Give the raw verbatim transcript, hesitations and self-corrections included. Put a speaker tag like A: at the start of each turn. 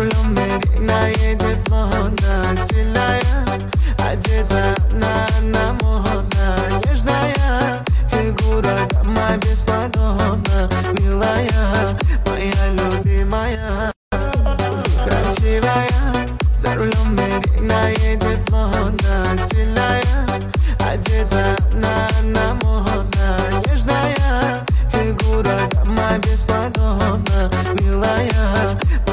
A: рулем Мерина едет лондон. Сильная, одета она, она модна. Нежная фигура, дама бесподобна. Милая, моя любимая. Красивая, за рулем Мерина едет лондон. Сильная, одета она, она модна. Нежная фигура, дама бесподобна. Милая,